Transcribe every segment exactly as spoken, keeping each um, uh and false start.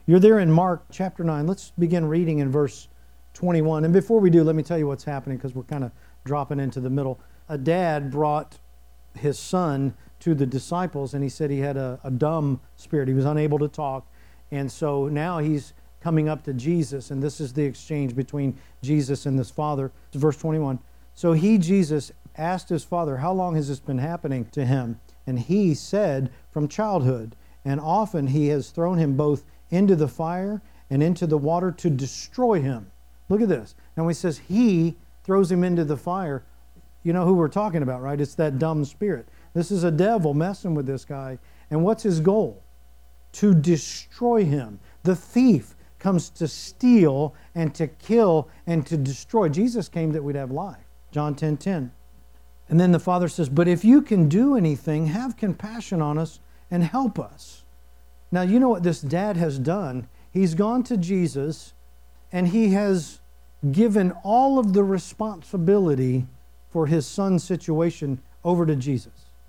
You're there in Mark chapter nine. Let's begin reading in verse twenty-one. And before we do, let me tell you what's happening because we're kind of dropping into the middle. A dad brought his son to the disciples, and he said he had a, a dumb spirit. He was unable to talk. And so now he's coming up to Jesus, and this is the exchange between Jesus and this father. It's verse twenty-one. So he, Jesus, asked his father, how long has this been happening to him? And he said, from childhood. And often he has thrown him both into the fire and into the water to destroy him. Look at this. Now when he says he throws him into the fire, you know who we're talking about, right? It's that dumb spirit. This is a devil messing with this guy. And what's his goal? To destroy him. The thief comes to steal and to kill and to destroy. Jesus came that we'd have life. John ten ten. And then the Father says, but if you can do anything, have compassion on us and help us. Now, you know what this dad has done? He's gone to Jesus and he has given all of the responsibility for his son's situation over to Jesus.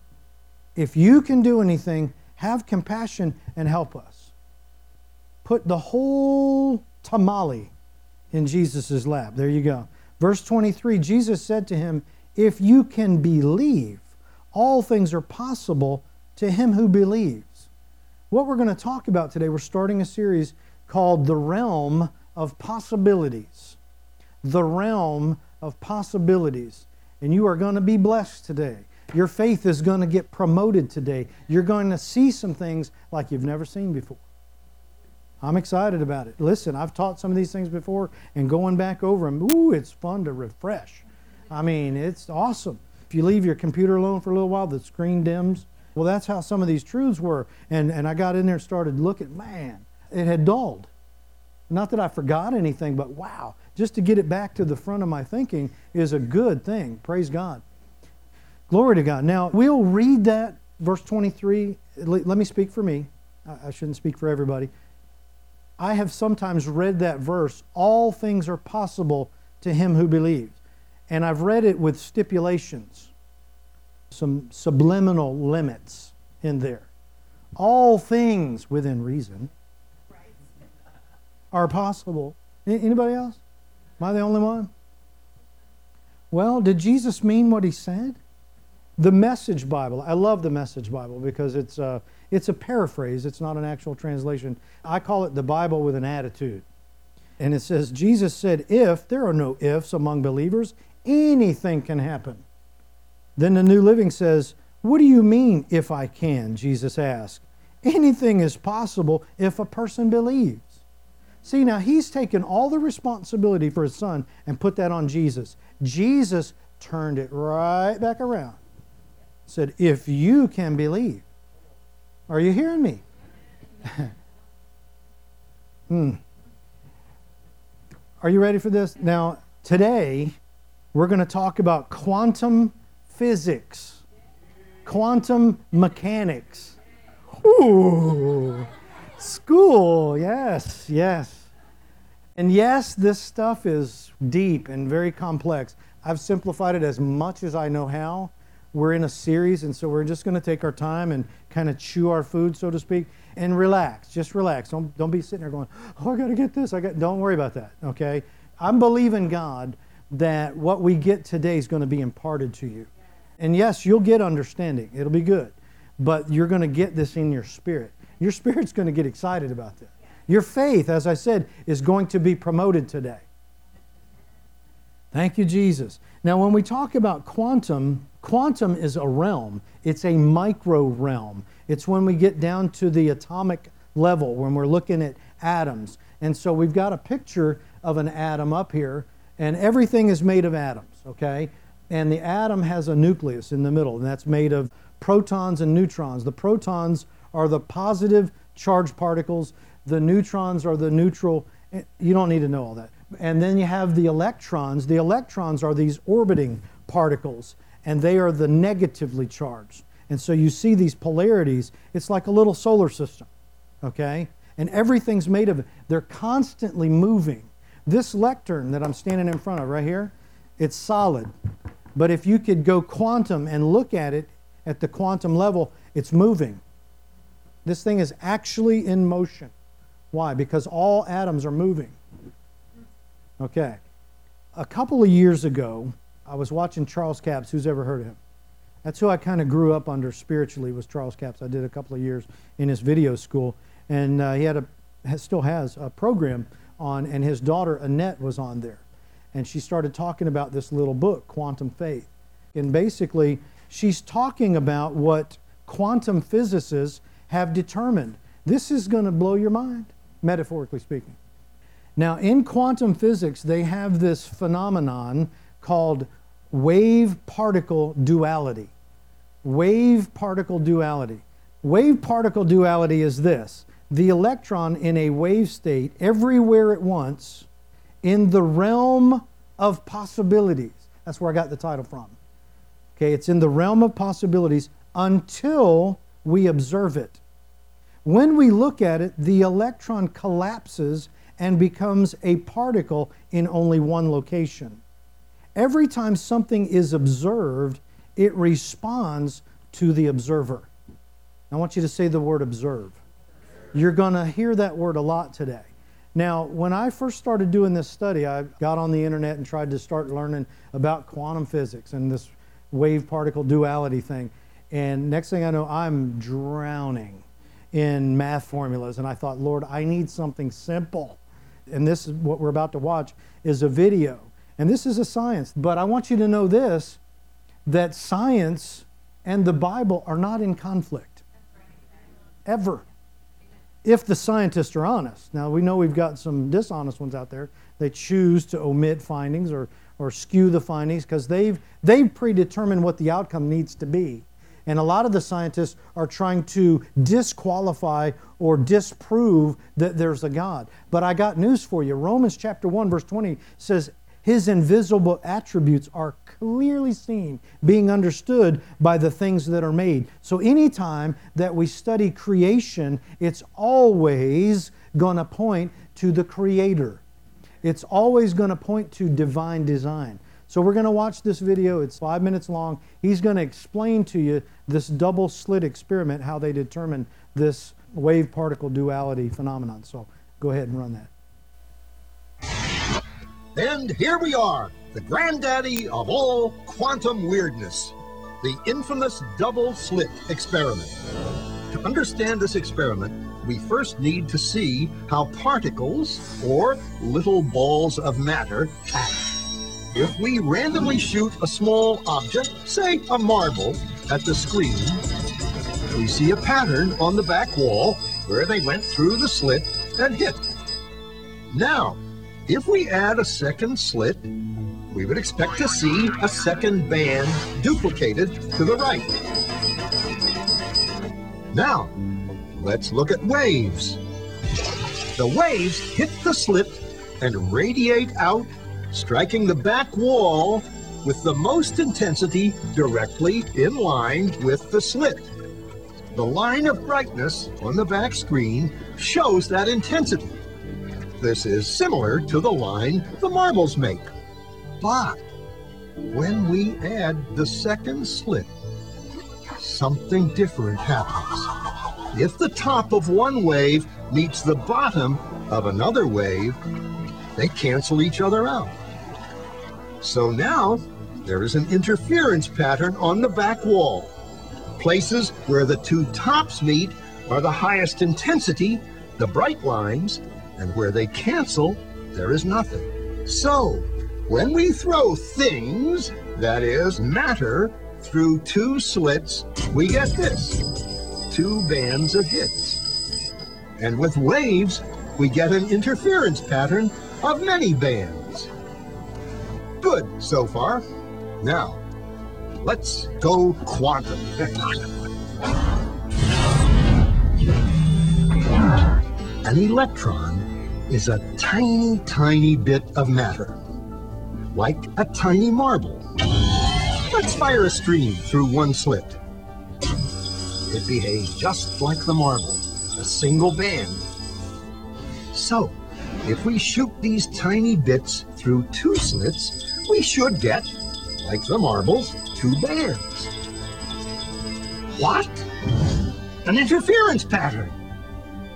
If you can do anything, have compassion and help us. Put the whole tamale in Jesus' lap. There you go. Verse twenty-three, Jesus said to him, if you can believe, all things are possible to him who believes. What we're going to talk about today, we're starting a series called The Realm of Possibilities. The Realm of Possibilities. And you are going to be blessed today. Your faith is going to get promoted today. You're going to see some things like you've never seen before. I'm excited about it. Listen, I've taught some of these things before, and going back over them, ooh, it's fun to refresh. I mean, it's awesome. If you leave your computer alone for a little while, the screen dims. Well, that's how some of these truths were. And, and I got in there and started looking, man, it had dulled. Not that I forgot anything, but wow, just to get it back to the front of my thinking is a good thing. Praise God. Glory to God. Now, we'll read that, verse twenty-three. Let me speak for me. I shouldn't speak for everybody. I have sometimes read that verse, all things are possible to him who believes. And I've read it with stipulations, some subliminal limits in there. All things within reason are possible. Anybody else? Am I the only one? Well, did Jesus mean what he said? The Message Bible. I love the Message Bible because it's a, it's a paraphrase. It's not an actual translation. I call it the Bible with an attitude. And it says, Jesus said, if, there are no ifs among believers, anything can happen. Then the New Living says, what do you mean, if I can? Jesus asked. Anything is possible if a person believes. See, now he's taken all the responsibility for his son and put that on Jesus. Jesus turned it right back around. Said, if you can believe. Are you hearing me? hmm. Are you ready for this? Now, today, we're going to talk about quantum physics, quantum mechanics. Ooh, school, yes, yes. And yes, this stuff is deep and very complex. I've simplified it as much as I know how. We're in a series, and so we're just going to take our time and kind of chew our food, so to speak, and relax. Just relax. Don't, don't be sitting there going, oh, I got to get this. I got. Don't worry about that, okay? I'm believing God that what we get today is going to be imparted to you. And yes, you'll get understanding. It'll be good. But you're going to get this in your spirit. Your spirit's going to get excited about this. Your faith, as I said, is going to be promoted today. Thank you, Jesus. Now, when we talk about quantum, quantum is a realm. It's a micro realm. It's when we get down to the atomic level, when we're looking at atoms. And so we've got a picture of an atom up here, and everything is made of atoms, okay? And the atom has a nucleus in the middle, and that's made of protons and neutrons. The protons are the positive charged particles. The neutrons are the neutral. You don't need to know all that. And then you have the electrons. The electrons are these orbiting particles, and they are the negatively charged. And so you see these polarities. It's like a little solar system, okay? And everything's made of it. They're constantly moving. This lectern that I'm standing in front of right here, it's solid. But if you could go quantum and look at it at the quantum level, it's moving. This thing is actually in motion. Why? Because all atoms are moving. Okay. A couple of years ago, I was watching Charles Capps. Who's ever heard of him? That's who I kind of grew up under spiritually, was Charles Capps. I did a couple of years in his video school, and uh, he had a has, still has a program on, and his daughter Annette was on there, and she started talking about this little book, Quantum Faith, and basically she's talking about what quantum physicists have determined. This is going to blow your mind, metaphorically speaking. Now, in quantum physics, they have this phenomenon called wave-particle duality. Wave-particle duality. Wave-particle duality is this: the electron in a wave state everywhere at once in the realm of possibilities. That's where I got the title from. Okay, it's in the realm of possibilities until we observe it. When we look at it, the electron collapses and becomes a particle in only one location. Every time something is observed, it responds to the observer. I want you to say the word observe. You're going to hear that word a lot today. Now, when I first started doing this study, I got on the internet and tried to start learning about quantum physics and this wave-particle duality thing. And next thing I know, I'm drowning in math formulas. And I thought, Lord, I need something simple. And this is what we're about to watch, is a video. And this is a science. But I want you to know this, that science and the Bible are not in conflict. Ever. If the scientists are honest. Now, we know we've got some dishonest ones out there. They choose to omit findings or, or skew the findings because they've, they've predetermined what the outcome needs to be. And a lot of the scientists are trying to disqualify or disprove that there's a God. But I got news for you. Romans chapter one, verse twenty says, His invisible attributes are clearly seen, being understood by the things that are made. So anytime that we study creation, it's always going to point to the Creator. It's always going to point to divine design. So we're going to watch this video. It's five minutes long. He's going to explain to you this double slit experiment, how they determine this wave-particle duality phenomenon. So go ahead and run that. And here we are, the granddaddy of all quantum weirdness, the infamous double slit experiment. To understand this experiment, we first need to see how particles, or little balls of matter, act. If we randomly shoot a small object, say a marble, at the screen, we see a pattern on the back wall where they went through the slit and hit. Now, if we add a second slit, we would expect to see a second band duplicated to the right. Now, let's look at waves. The waves hit the slit and radiate out, striking the back wall with the most intensity directly in line with the slit. The line of brightness on the back screen shows that intensity. This is similar to the line the marbles make. But when we add the second slit, something different happens. If the top of one wave meets the bottom of another wave, they cancel each other out. So now there is an interference pattern on the back wall. Places where the two tops meet are the highest intensity, the bright lines, and where they cancel, there is nothing. So, when we throw things, that is, matter, through two slits, we get this, two bands of hits. And with waves, we get an interference pattern of many bands. Good so far. Now, let's go quantum. An electron is a tiny, tiny bit of matter, like a tiny marble. Let's fire a stream through one slit. It behaves just like the marble, a single band. So, if we shoot these tiny bits through two slits, we should get, like the marbles, two bands. What? An interference pattern.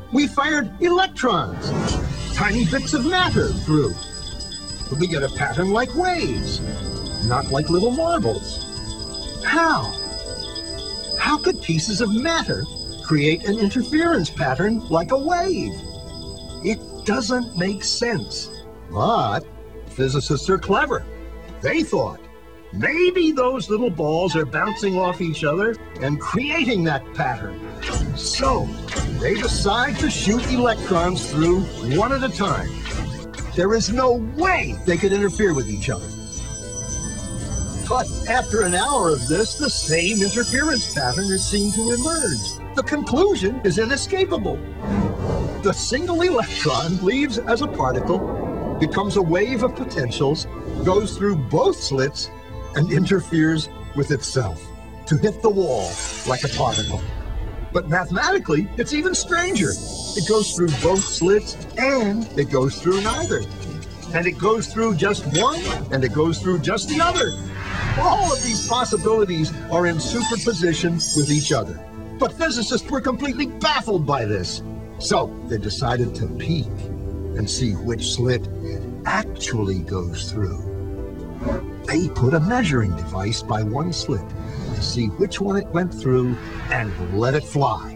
We fired electrons, tiny bits of matter through. We get a pattern like waves, not like little marbles. How? How could pieces of matter create an interference pattern like a wave? It doesn't make sense. But physicists are clever. They thought, maybe those little balls are bouncing off each other and creating that pattern. So they decide to shoot electrons through one at a time. There is no way they could interfere with each other. But after an hour of this, the same interference pattern is seen to emerge. The conclusion is inescapable. The single electron leaves as a particle, becomes a wave of potentials, goes through both slits, and interferes with itself to hit the wall like a particle. But mathematically, it's even stranger. It goes through both slits and it goes through neither. And it goes through just one and it goes through just the other. All of these possibilities are in superposition with each other. But physicists were completely baffled by this. So they decided to peek and see which slit it actually goes through. They put a measuring device by one slit to see which one it went through and let it fly.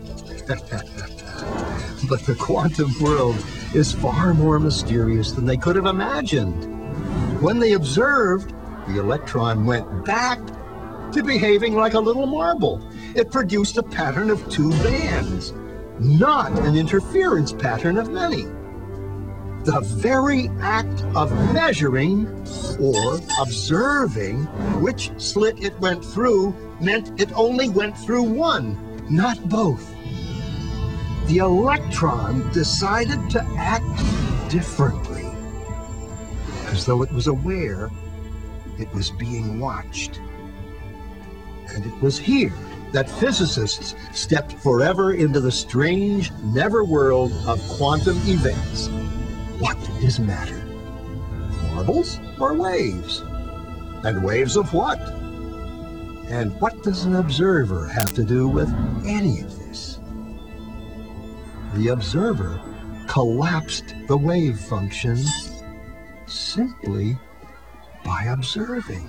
But the quantum world is far more mysterious than they could have imagined. When they observed, the electron went back to behaving like a little marble. It produced a pattern of two bands, not an interference pattern of many. The very act of measuring or observing which slit it went through meant it only went through one, not both. The electron decided to act differently, as though it was aware it was being watched. And it was here that physicists stepped forever into the strange, never world of quantum events. What is matter? Marbles or waves? And waves of what? And what does an observer have to do with any of this? The observer collapsed the wave function simply by observing.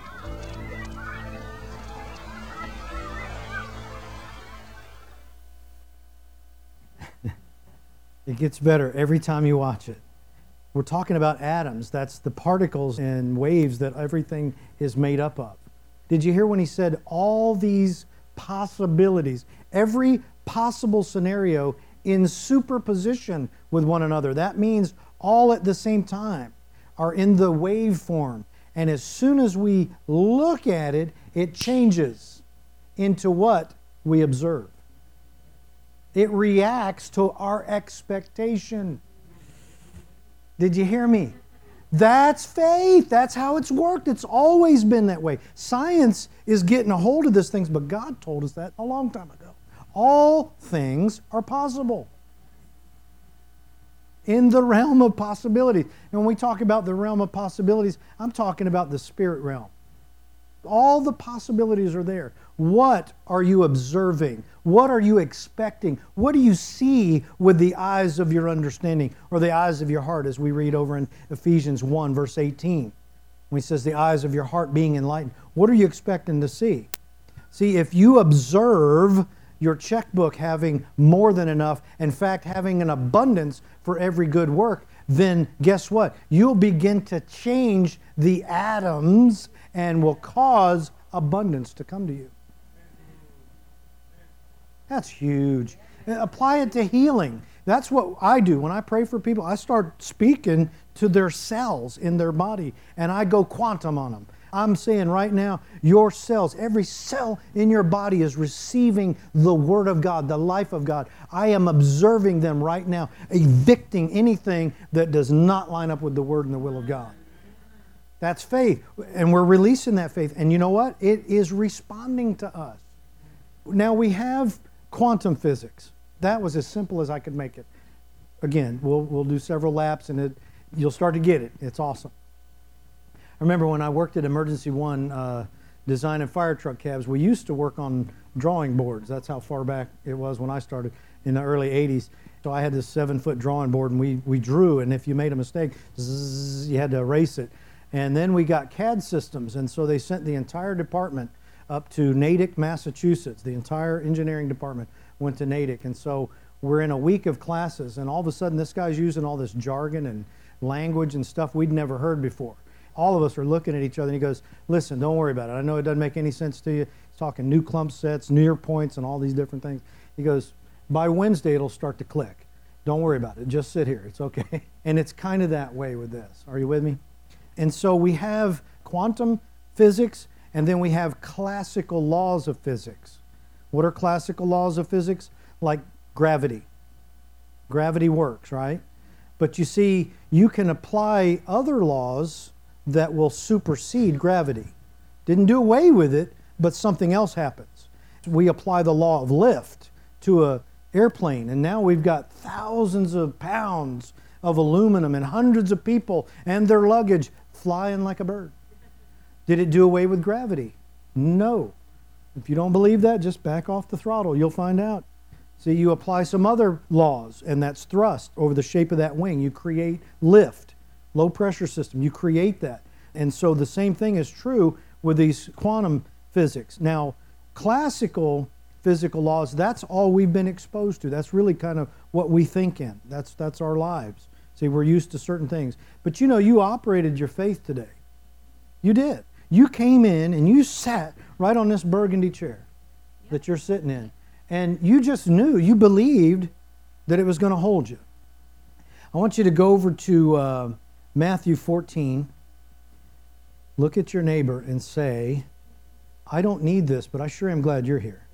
It gets better every time you watch it. We're talking about atoms. That's the particles and waves that everything is made up of. Did you hear when he said all these possibilities, every possible scenario in superposition with one another? That means all at the same time are in the wave form. And as soon as we look at it, it changes into what we observe. It reacts to our expectation. Did you hear me? That's faith. That's how it's worked. It's always been that way. Science is getting a hold of these things, but God told us that a long time ago. All things are possible in the realm of possibility. And when we talk about the realm of possibilities, I'm talking about the spirit realm. All the possibilities are there. What are you observing? What are you expecting? What do you see with the eyes of your understanding or the eyes of your heart, as we read over in Ephesians one, verse eighteen, when he says the eyes of your heart being enlightened? What are you expecting to see? See, if you observe your checkbook having more than enough, in fact, having an abundance for every good work, then guess what? You'll begin to change the atoms and will cause abundance to come to you. That's huge. Apply it to healing. That's what I do. When I pray for people, I start speaking to their cells in their body, and I go quantum on them. I'm saying right now, your cells, every cell in your body is receiving the Word of God, the life of God. I am observing them right now, evicting anything that does not line up with the Word and the will of God. That's faith. And we're releasing that faith. And you know what? It is responding to us. Now we have quantum physics. That was as simple as I could make it. Again, we'll we'll do several laps and it you'll start to get it. It's awesome. I remember when I worked at Emergency One, uh, designing fire truck cabs, we used to work on drawing boards. That's how far back it was when I started in the early eighties. So I had this seven-foot drawing board, and we, we drew, and if you made a mistake, zzz, you had to erase it. And then we got C A D systems, and so they sent the entire department up to Natick, Massachusetts. The entire engineering department went to Natick, and so we're in a week of classes, and all of a sudden this guy's using all this jargon and language and stuff we'd never heard before. All of us are looking at each other, and he goes, listen, don't worry about it. I know it doesn't make any sense to you. He's talking new clump sets, near points, and all these different things. He goes, by Wednesday, it'll start to click. Don't worry about it. Just sit here. It's okay. And it's kind of that way with this. Are you with me? And so we have quantum physics, and then we have classical laws of physics. What are classical laws of physics? Like gravity. Gravity works, right? But you see, you can apply other laws that will supersede gravity. Didn't do away with it, but something else happens. We apply the law of lift to a airplane, and now we've got thousands of pounds of aluminum and hundreds of people and their luggage flying like a bird. Did it do away with gravity? No. If you don't believe that, just back off the throttle. You'll find out. See, you apply some other laws, and that's thrust over the shape of that wing. You create lift, low pressure system. You create that. And so the same thing is true with these quantum physics. Now, classical physical laws, that's all we've been exposed to. That's really kind of what we think in. That's that's our lives. See, we're used to certain things. But you know, you operated your faith today. You did. You came in and you sat right on this burgundy chair that you're sitting in. And you just knew, you believed that it was going to hold you. I want you to go over to uh, Matthew fourteen. Look at your neighbor and say, I don't need this, but I sure am glad you're here.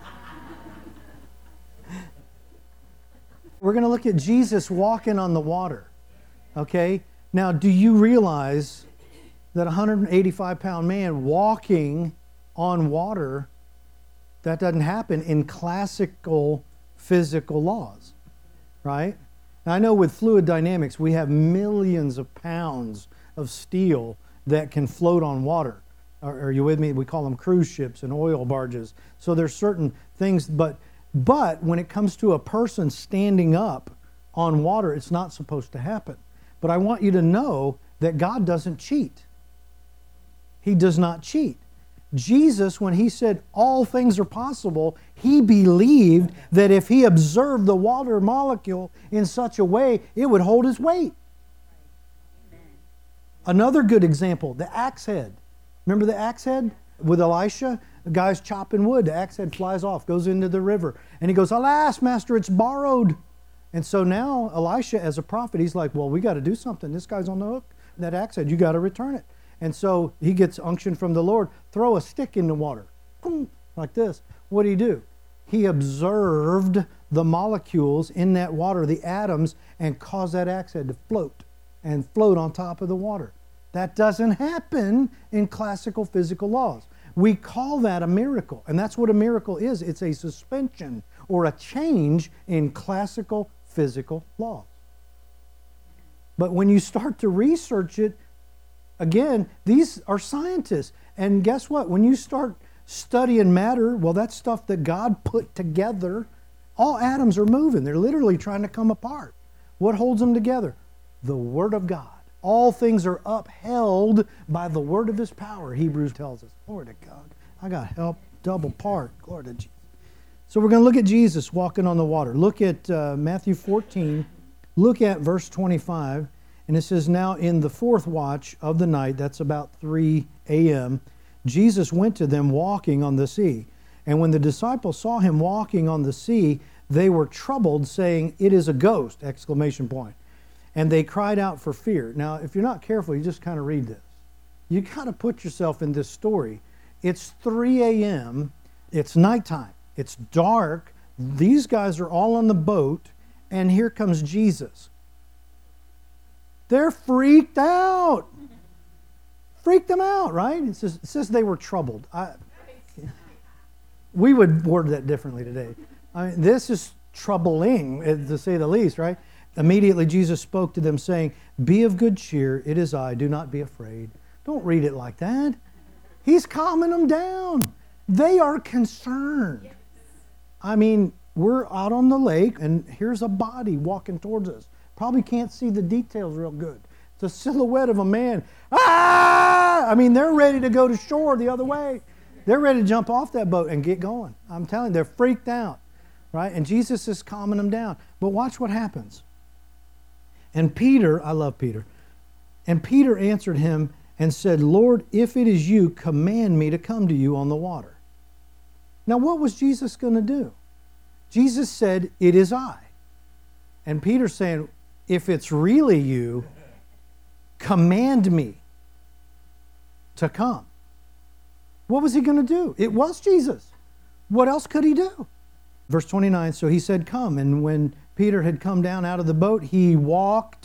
We're going to look at Jesus walking on the water. Okay? Now, do you realize that a one hundred eighty-five pound man walking on water, that doesn't happen in classical physical laws, right? Now, I know with fluid dynamics, we have millions of pounds of steel that can float on water. Are, are you with me? We call them cruise ships and oil barges. So there's certain things, but but when it comes to a person standing up on water, it's not supposed to happen. But I want you to know that God doesn't cheat. He does not cheat. Jesus, when he said all things are possible, he believed that if he observed the water molecule in such a way, it would hold his weight. Amen. Another good example, the axe head. Remember the axe head with Elisha? The guy's chopping wood. The axe head flies off, goes into the river. And he goes, alas, master, it's borrowed. And so now Elisha, as a prophet, he's like, well, we got to do something. This guy's on the hook. That axe head, you got to return it. And so he gets unction from the Lord. Throw a stick in the water. Boom, like this. What did he do? He observed the molecules in that water, the atoms, and caused that axe head to float and float on top of the water. That doesn't happen in classical physical laws. We call that a miracle. And that's what a miracle is. It's a suspension or a change in classical physical laws. But when you start to research it, again, these are scientists. And guess what? When you start studying matter, well, that's stuff that God put together. All atoms are moving. They're literally trying to come apart. What holds them together? The Word of God. All things are upheld by the word of his power, Hebrews tells us. Glory to God. I got help double part. Glory to Jesus. So we're going to look at Jesus walking on the water. Look at uh, Matthew fourteen. Look at verse twenty-five. And it says, now in the fourth watch of the night, that's about three a.m., Jesus went to them walking on the sea. And when the disciples saw him walking on the sea, they were troubled, saying, it is a ghost! Exclamation point. And they cried out for fear. Now, if you're not careful, you just kind of read this. You got to put yourself in this story. It's three a.m., it's nighttime, it's dark, these guys are all on the boat, and here comes Jesus. They're freaked out. Freaked them out, right? It says, it says they were troubled. I, we would word that differently today. I mean, this is troubling, to say the least, right? Immediately Jesus spoke to them, saying, be of good cheer, it is I, do not be afraid. Don't read it like that. He's calming them down. They are concerned. I mean, we're out on the lake, and here's a body walking towards us. Probably can't see the details real good. It's a silhouette of a man. Ah! I mean, they're ready to go to shore the other way. They're ready to jump off that boat and get going. I'm telling you, they're freaked out, right? And Jesus is calming them down. But watch what happens. And Peter, I love Peter, and Peter answered him and said, Lord, if it is you, command me to come to you on the water. Now, what was Jesus going to do? Jesus said, it is I. And Peter's saying, if it's really you, command me to come. What was he going to do? It was Jesus. What else could he do? Verse twenty-nine, so he said, come. And when Peter had come down out of the boat, he walked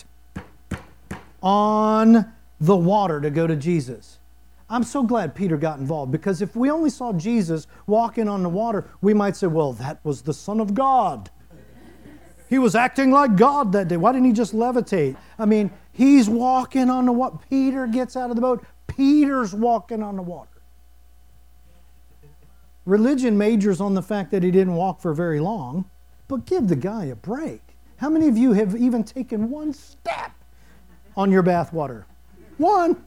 on the water to go to Jesus. I'm so glad Peter got involved, because if we only saw Jesus walking on the water, we might say, well, that was the Son of God. He was acting like God that day. Why didn't he just levitate? I mean, he's walking on the water. Peter gets out of the boat. Peter's walking on the water. Religion majors on the fact that he didn't walk for very long, but give the guy a break. How many of you have even taken one step on your bathwater? One.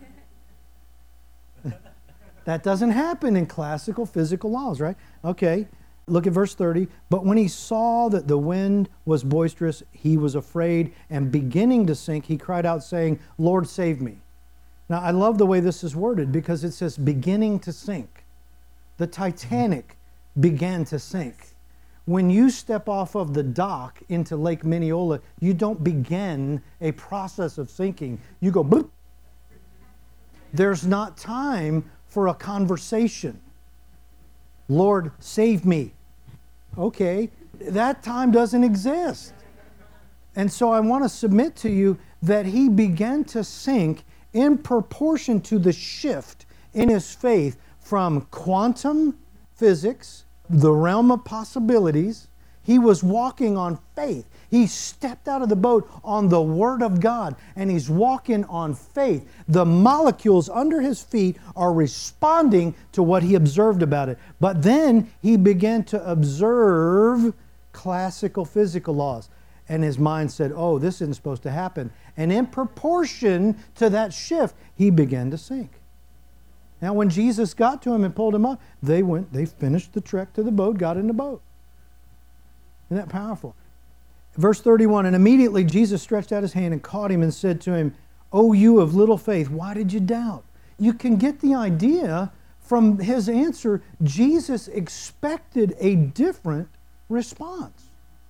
That doesn't happen in classical physical laws, right? Okay, look at verse thirty. But when he saw that the wind was boisterous, he was afraid, and beginning to sink, he cried out, saying, Lord, save me. Now, I love the way this is worded, because it says beginning to sink. The Titanic began to sink. When you step off of the dock into Lake Mineola, you don't begin a process of sinking. You go bloop. There's not time for a conversation. Lord, save me. Okay, that time doesn't exist. And so I want to submit to you that he began to sink in proportion to the shift in his faith from quantum physics, the realm of possibilities. He was walking on faith. He stepped out of the boat on the Word of God, and he's walking on faith. The molecules under his feet are responding to what he observed about it. But then he began to observe classical physical laws, and his mind said, oh, this isn't supposed to happen. And in proportion to that shift, he began to sink. Now, when Jesus got to him and pulled him up, they went, they finished the trek to the boat, got in the boat. Isn't that powerful? Verse thirty-one, and immediately Jesus stretched out his hand and caught him and said to him, O you of little faith, why did you doubt? You can get the idea from his answer. Jesus expected a different response.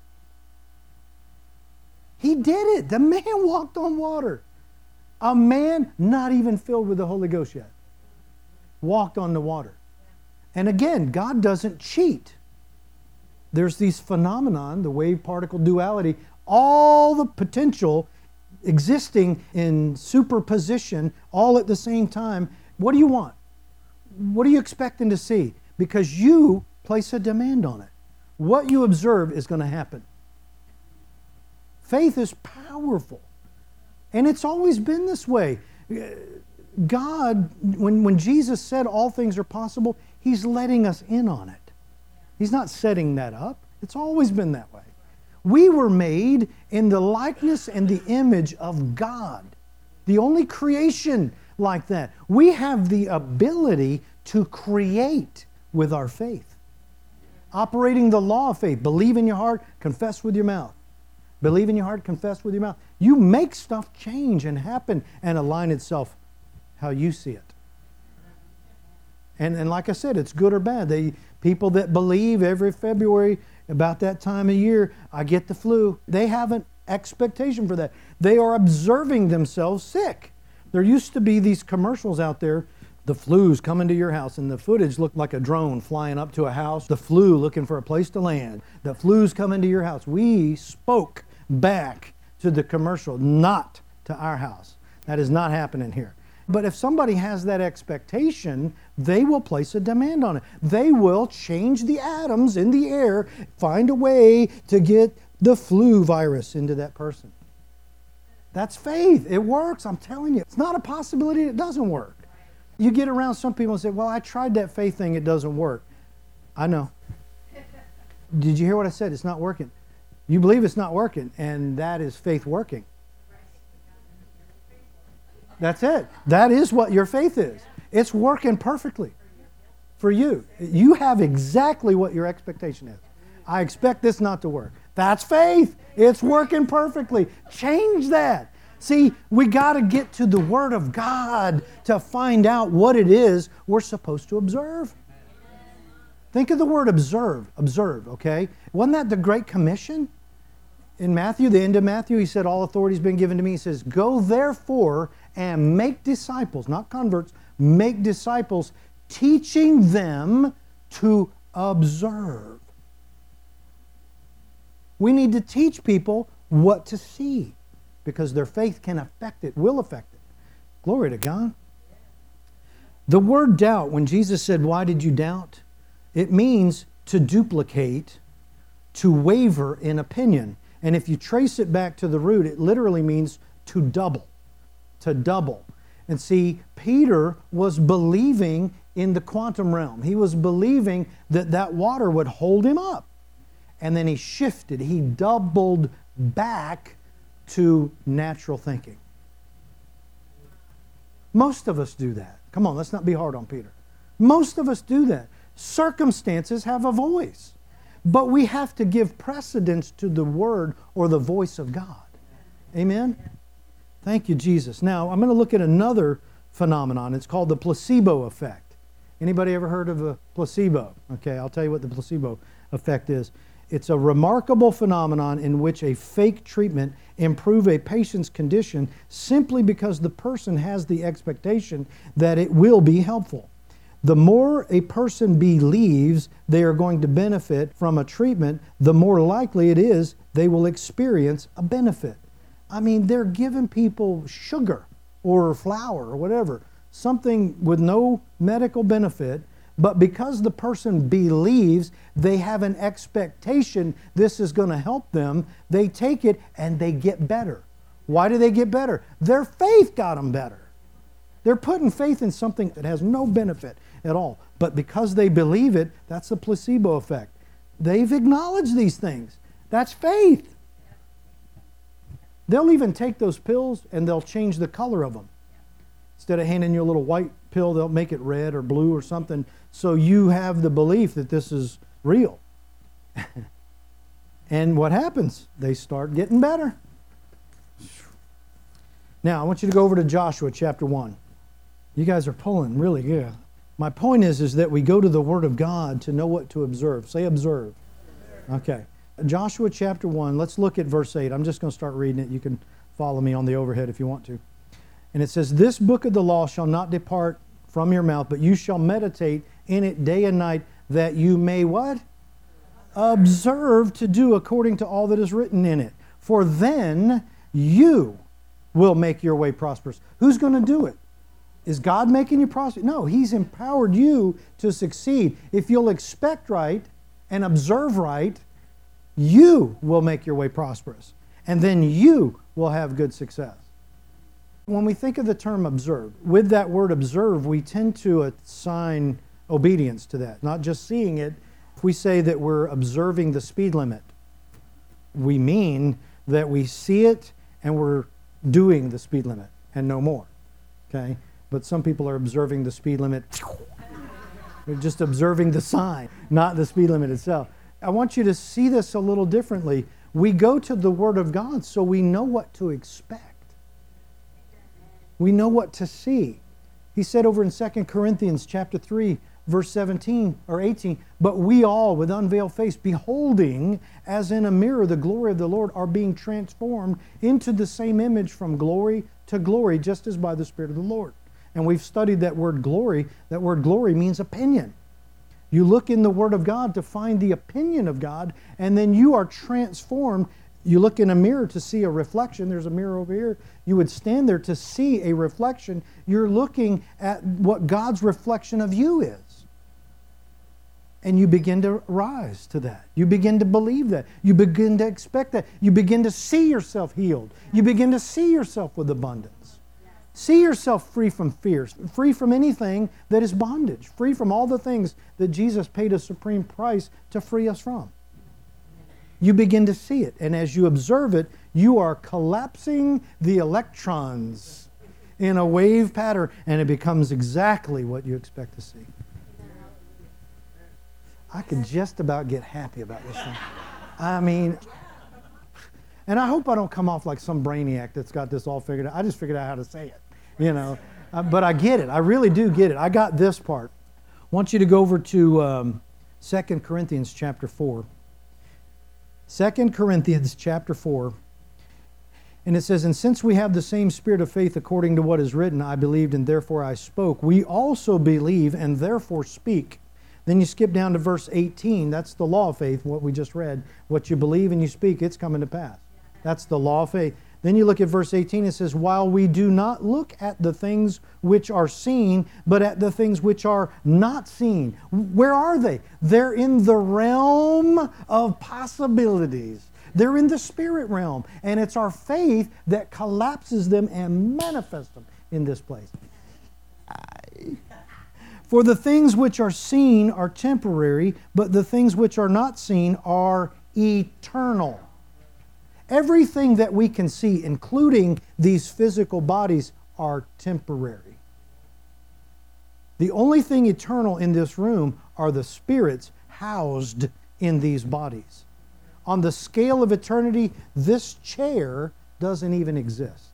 He did it. The man walked on water. A man not even filled with the Holy Ghost yet walked on the water. And again, God doesn't cheat. There's these phenomenon, the wave-particle duality, all the potential existing in superposition all at the same time. What do you want? What are you expecting to see? Because you place a demand on it. What you observe is going to happen. Faith is powerful. And it's always been this way. God, when, when Jesus said all things are possible, he's letting us in on it. He's not setting that up. It's always been that way. We were made in the likeness and the image of God. The only creation like that. We have the ability to create with our faith. Operating the law of faith. Believe in your heart, confess with your mouth. Believe in your heart, confess with your mouth. You make stuff change and happen and align itself how you see it. And, and like I said, it's good or bad. They, people that believe every February about that time of year, I get the flu, they have an expectation for that. They are observing themselves sick. There used to be these commercials out there, the flu's coming to your house, and the footage looked like a drone flying up to a house, the flu looking for a place to land. The flu's coming to your house. We spoke back to the commercial, not to our house. That is not happening here. But if somebody has that expectation, they will place a demand on it. They will change the atoms in the air, find a way to get the flu virus into that person. That's faith. It works. I'm telling you. It's not a possibility it doesn't work. You get around some people and say, well, I tried that faith thing. It doesn't work. I know. Did you hear what I said? It's not working. You believe it's not working, and that is faith working. That's it. That is what your faith is. It's working perfectly for you. You have exactly what your expectation is. I expect this not to work. That's faith. It's working perfectly. Change that. See, we got to get to the Word of God to find out what it is we're supposed to observe. Think of the word observe. Observe, okay? Wasn't that the Great Commission? In Matthew, the end of Matthew, he said, all authority has been given to me. He says, go therefore and make disciples, not converts, make disciples, teaching them to observe. We need to teach people what to see because their faith can affect it, will affect it. Glory to God. The word doubt, when Jesus said, why did you doubt? It means to duplicate, to waver in opinion. And if you trace it back to the root, it literally means to double, to double. And see, Peter was believing in the quantum realm. He was believing that that water would hold him up. And then he shifted, he doubled back to natural thinking. Most of us do that. Come on, let's not be hard on Peter. Most of us do that. Circumstances have a voice. But we have to give precedence to the word or the voice of God. Amen? Thank you, Jesus. Now, I'm going to look at another phenomenon. It's called the placebo effect. Anybody ever heard of a placebo? Okay, I'll tell you what the placebo effect is. It's a remarkable phenomenon in which a fake treatment improves a patient's condition simply because the person has the expectation that it will be helpful. The more a person believes they are going to benefit from a treatment, the more likely it is they will experience a benefit. I mean, they're giving people sugar or flour or whatever, something with no medical benefit, but because the person believes they have an expectation this is going to help them, they take it and they get better. Why do they get better? Their faith got them better. They're putting faith in something that has no benefit at all. But because they believe it, that's the placebo effect. They've acknowledged these things. That's faith. They'll even take those pills and they'll change the color of them. Instead of handing you a little white pill, they'll make it red or blue or something, so you have the belief that this is real. And what happens? They start getting better. Now, I want you to go over to Joshua chapter one. You guys are pulling really good. My point is, is that we go to the Word of God to know what to observe. Say observe. Okay. Joshua chapter one, let's look at verse eight. I'm just going to start reading it. You can follow me on the overhead if you want to. And it says, this book of the law shall not depart from your mouth, but you shall meditate in it day and night, that you may what? Observe to do according to all that is written in it. For then you will make your way prosperous. Who's going to do it? Is God making you prosperous? No, He's empowered you to succeed. If you'll expect right and observe right, you will make your way prosperous. And then you will have good success. When we think of the term observe, with that word observe, we tend to assign obedience to that, not just seeing it. If we say that we're observing the speed limit, we mean that we see it and we're doing the speed limit and no more. Okay? But some people are observing the speed limit. They're just observing the sign, not the speed limit itself. I want you to see this a little differently. We go to the Word of God so we know what to expect. We know what to see. He said over in Second Corinthians chapter three, verse seventeen or eighteen, but we all with unveiled face, beholding as in a mirror the glory of the Lord, are being transformed into the same image from glory to glory, just as by the Spirit of the Lord. And we've studied that word glory. That word glory means opinion. You look in the Word of God to find the opinion of God, and then you are transformed. You look in a mirror to see a reflection. There's a mirror over here. You would stand there to see a reflection. You're looking at what God's reflection of you is. And you begin to rise to that. You begin to believe that. You begin to expect that. You begin to see yourself healed. You begin to see yourself with abundance. See yourself free from fears, free from anything that is bondage, free from all the things that Jesus paid a supreme price to free us from. you begin to see it. And as you observe it, you are collapsing the electrons in a wave pattern, and it becomes exactly what you expect to see. I could just about get happy about this thing. I mean, and I hope I don't come off like some brainiac that's got this all figured out. I just figured out how to say it, you know. Uh, but I get it. I really do get it. I got this part. I want you to go over to um, Second Corinthians chapter four. Second Corinthians chapter four. And it says, and since we have the same spirit of faith according to what is written, I believed and therefore I spoke. We also believe and therefore speak. Then you skip down to verse eighteen. That's the law of faith, what we just read. What you believe and you speak, it's coming to pass. That's the law of faith. Then you look at verse eighteen. It says, while we do not look at the things which are seen, but at the things which are not seen. Where are they? They're in the realm of possibilities. They're in the spirit realm. And it's our faith that collapses them and manifests them in this place. For the things which are seen are temporary, but the things which are not seen are eternal. Everything that we can see, including these physical bodies, are temporary. The only thing eternal in this room are the spirits housed in these bodies. On the scale of eternity, this chair doesn't even exist.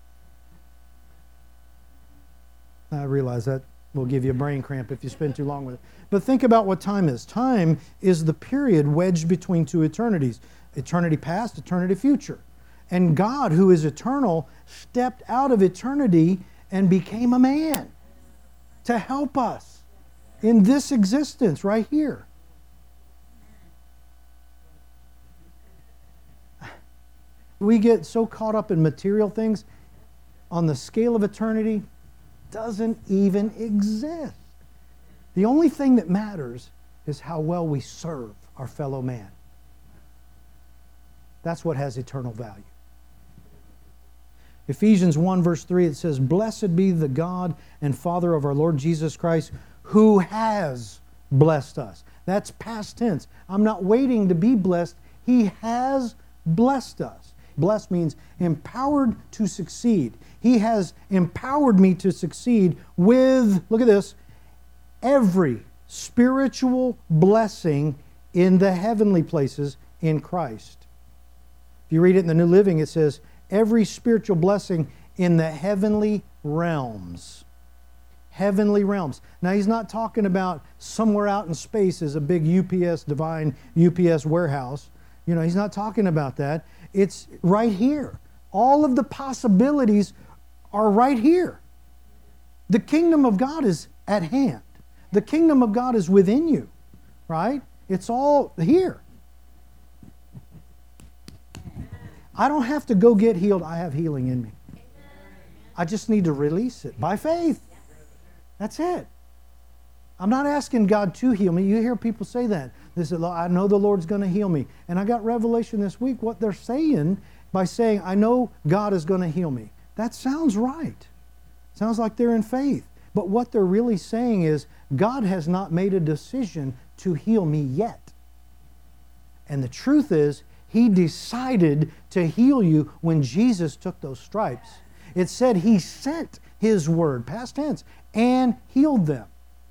I realize that will give you a brain cramp if you spend too long with it. But think about what time is. Time is the period wedged between two eternities. Eternity past, eternity future. And God, who is eternal, stepped out of eternity and became a man to help us in this existence right here. We get so caught up in material things. On the scale of eternity, doesn't even exist. The only thing that matters is how well we serve our fellow man. That's what has eternal value. Ephesians one verse three, it says, blessed be the God and Father of our Lord Jesus Christ, who has blessed us. That's past tense. I'm not waiting to be blessed. He has blessed us. Blessed means empowered to succeed. He has empowered me to succeed with, look at this, every spiritual blessing in the heavenly places in Christ. If you read it in the New Living, it says, every spiritual blessing in the heavenly realms. Heavenly realms. Now, he's not talking about somewhere out in space is a big U P S, divine U P S warehouse. You know, he's not talking about that. It's right here. All of the possibilities are right here. The kingdom of God is at hand. The kingdom of God is within you, right? It's all here. I don't have to go get healed. I have healing in me. I just need to release it by faith. That's it. I'm not asking God to heal me. You hear people say that. They say, I know the Lord's going to heal me. And I got revelation this week what they're saying by saying, I know God is going to heal me. That sounds right. Sounds like they're in faith. But what they're really saying is, God has not made a decision to heal me yet. And the truth is, He decided to heal you when Jesus took those stripes. It said He sent His word, past tense, and healed them.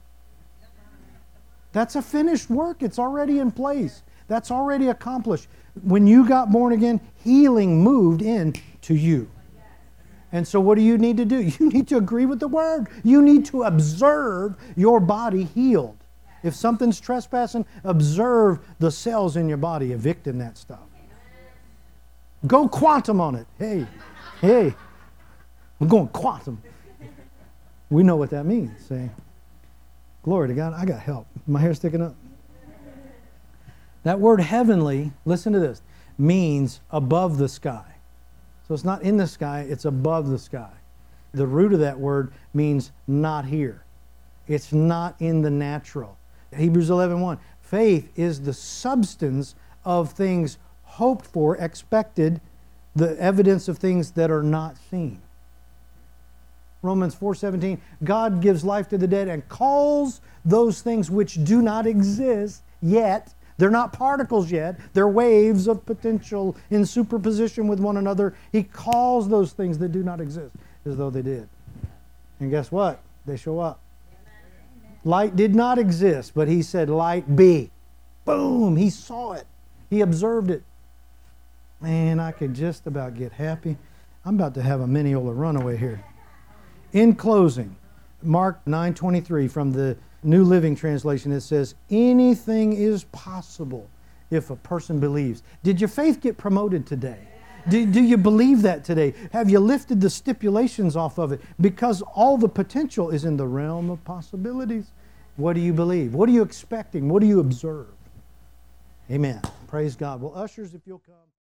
That's a finished work. It's already in place. That's already accomplished. When you got born again, healing moved in to you. And so what do you need to do? You need to agree with the Word. You need to observe your body healed. If something's trespassing, observe the cells in your body evicting that stuff. Go quantum on it. Hey, hey, we're going quantum. We know what that means. Say, glory to God, I got help. My hair sticking up. That word heavenly, listen to this, means above the sky. So it's not in the sky, it's above the sky. The root of that word means not here. It's not in the natural. Hebrews eleven one, faith is the substance of things hoped for, expected, the evidence of things that are not seen. Romans four seventeen, God gives life to the dead and calls those things which do not exist yet They're not particles yet. They're waves of potential in superposition with one another. He calls those things that do not exist as though they did. And guess what? They show up. Light did not exist, but he said, light be. Boom! He saw it. He observed it. Man, I could just about get happy. I'm about to have a Mineola runaway here. In closing, Mark nine twenty-three from the New Living Translation, it says, anything is possible if a person believes. Did your faith get promoted today? Do, do you believe that today? Have you lifted the stipulations off of it? Because all the potential is in the realm of possibilities. What do you believe? What are you expecting? What do you observe? Amen. Praise God. Well, ushers, if you'll come.